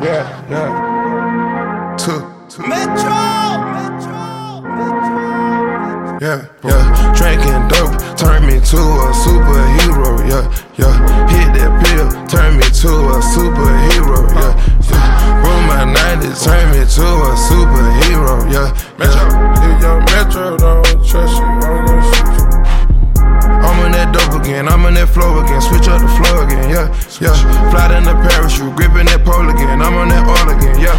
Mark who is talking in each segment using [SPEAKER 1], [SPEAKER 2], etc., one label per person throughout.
[SPEAKER 1] Yeah.
[SPEAKER 2] Metro.
[SPEAKER 1] Yeah. Drinking dope turned me to a superhero. Yeah. Hit that pill, turned me to a superhero. Yeah. Roll my 90s, turned me to a superhero. Yeah.
[SPEAKER 3] Metro, if your Metro don't trust you, I'm gonna shoot you.
[SPEAKER 1] I'm on that dope again, I'm on that flow again, switch up the flow again, yeah. Fly in the parachute, gripping that pole again, I'm on that oil again, yeah.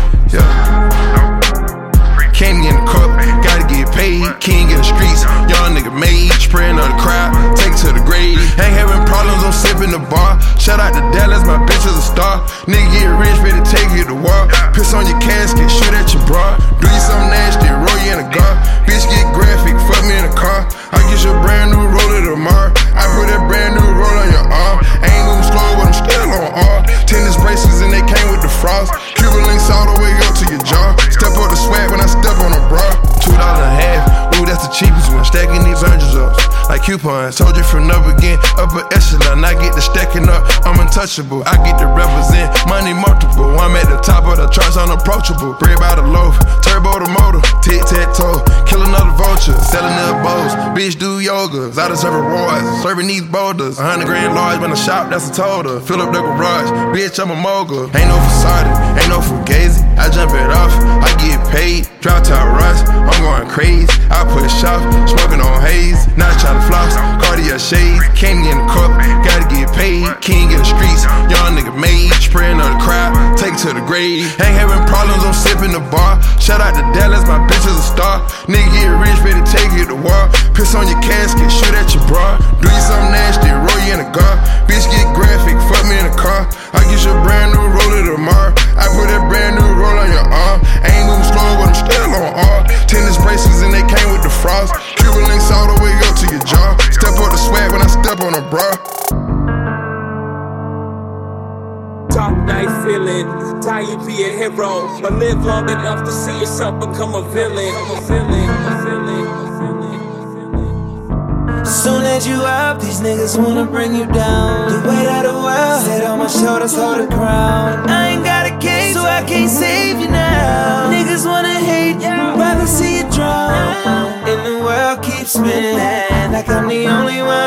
[SPEAKER 1] Can't get in the cup, gotta get paid, king in the streets, young nigga made, spraying on the crowd, take it to the grave. Ain't having problems, I'm sipping the bar. Shout out to Dallas, my bitch is a star. Nigga get rich, better take you to war. Piss on your casket, shoot at your bra. Do you something nasty, roll you in a gar. Bitch get graphic, fuck me in a car. I get you a brand new roller tomorrow. I put that brand new roll on your arm. Ain't moving slow, but I'm still on R. Tennis bracelets and they came with the frost. Cuban links all the way up to your jaw. Step up the swag when I step on a bra. $2 and a half, ooh, that's the cheapest one. Stacking these hundreds up like coupons. Told you from up again, upper echelon. I get the stacking up, I'm untouchable. I get to represent money multiple. I'm at the top of the charts, unapproachable. Bread by the loaf, turbo the motor, tic-tac-toe. Kill another vulture, selling their bows. Bitch do yoga, I deserve rewards. Serving these boulders, 100 grand large when I shop, that's a total. Fill up the garage, bitch, I'm a mogul. Ain't no facade, ain't no fugazi. I jump it off, I get paid. Drop top rush, I'm going crazy. I push off, smoking on haze. Not trying to floss, Cartier shades. Can't get in the cup, gotta get paid. King in the streets, young nigga made. Spraying on the crowd, take it to the grave. Ain't having problems, I'm sipping the bar. Shout out to Dallas, my bitch is a star. Nigga get rich, better take you to war. Piss on your casket, shoot at your bra. Do you something nasty, roll you in a gar. Bitch get graphic, fuck me in a car. I get you a brand new roller tomorrow. I put that brand new roll on your arm. Ain't moving slow, but I'm still on R. Tennis bracelets and they came with the frost. Cuban links all the way up to your jaw. Step up the swag when I step on a bra.
[SPEAKER 2] Top night feeling, tie you be a hero, but live long enough to see yourself become a villain.
[SPEAKER 4] Soon as you up, these niggas wanna bring you down. The weight of the world, set on my shoulders, hold the crown. I ain't got a case, so I can't save you now. Niggas wanna hate you, rather see you drown. And the world keeps spinning, like I'm the only one